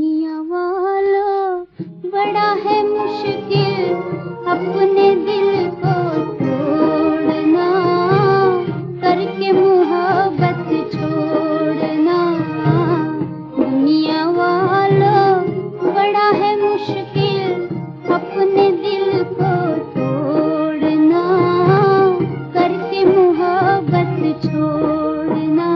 दुनिया वालों बड़ा है मुश्किल अपने दिल को तोड़ना, करके मोहब्बत छोड़ना। दुनिया वालों बड़ा है मुश्किल अपने दिल को तोड़ना, करके मोहब्बत छोड़ना।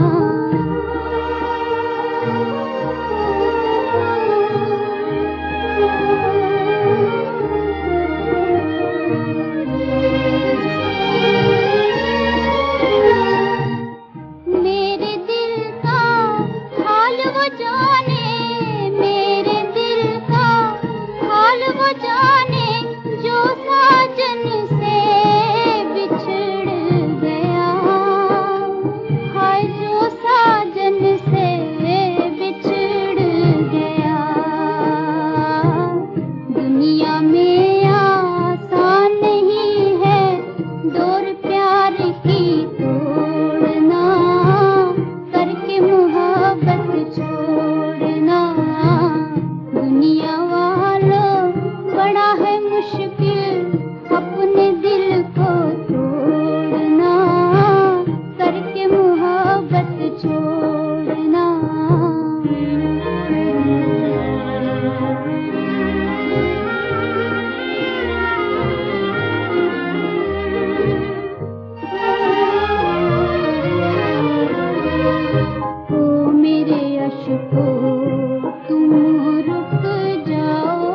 मेरे दिल का हाल वो जाने, मेरे दिल का हाल वो जाने, जो साजन से बिछड़ गया। हाय जो साजन से बिछड़ गया। दुनिया में आसान नहीं है डोर प्यार की तोड़ना, करके मोहब्बत छोड़ना। दुनिया वालों बड़ा है मुश्किल अपने दिल को तोड़ना, करके मोहब्बत छोड़ना। ओ मेरे अश्कों तुम रुक जाओ,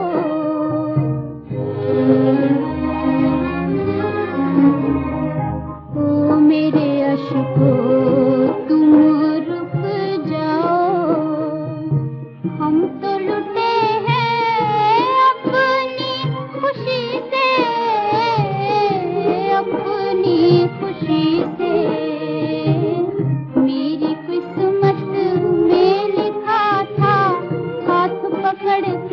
ओ मेरे अश्कों तुम रुक जाओ। हम तो लुटे हैं अपनी खुशी से, अपनी खुशी से। मेरी किस्मत में लिखा था हाथ पकड़